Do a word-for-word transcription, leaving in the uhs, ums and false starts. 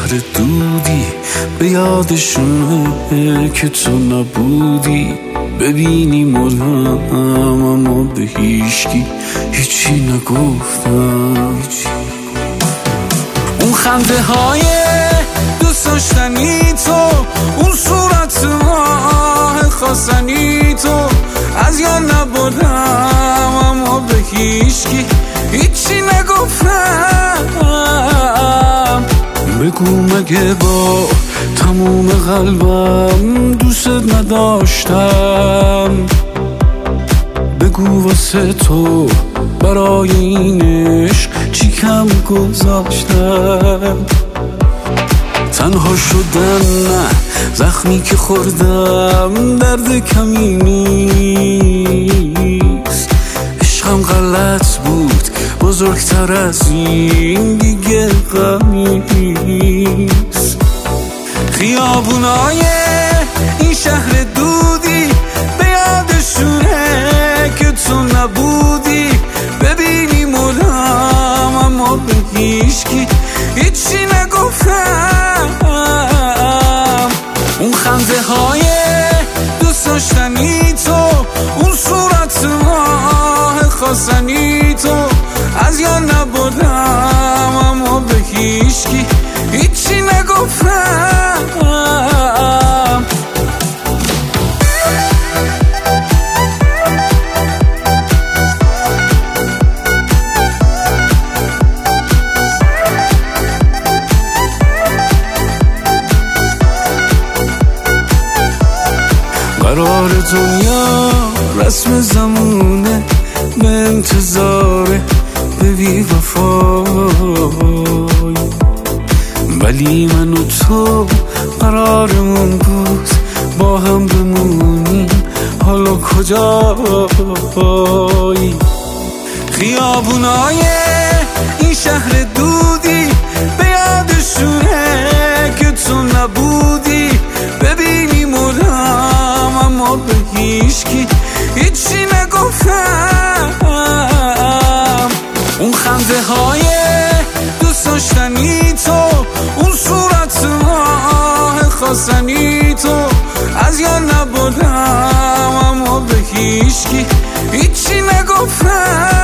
شهر دودی به یادشونه که تو نبودی. ببینی مردم اما به هیچکی هیچی نگفتم. اون خنده های دوست داشتنی تو، اون صورت ماه خواستنی تو، از یاد نبردم اما به هیچکی هیچی نگفتم. بگو مگه با تموم قلبم دوست نداشتم؟ بگو واسه تو برای این عشق چی کم گذاشتم؟ تنها شدن نه، زخمی که خوردم درد کمی نیست. عشقم غلط بود، بزرگتر از این دیگه غمی نیست. خیابونای این شهر دودی به یادشونه که تو نبودی. ببینی مردم اما به هیچکی هیچی نگفتم. اون خنده های دوست داشتنی تو، اون صورت ماه خواستنی تو، از یاد نبردم اما به هیچکی هیچی نگفتم. قرار دنیا رسم زمونه، به انتظاره به بی وفای. ولی من و تو قرارمون بود با هم بمونیم، حالا کجایی؟ خیابونای این شهر دودی به یادشونه که تو نبودی. ببینی مردم اما به هیچکی هیچی نگفتم. اون خنده های دوست داشتنی تو، اون صورت ماه خواستنی تو، از یاد نبردم اما به هیچکی هیچی نگفتم.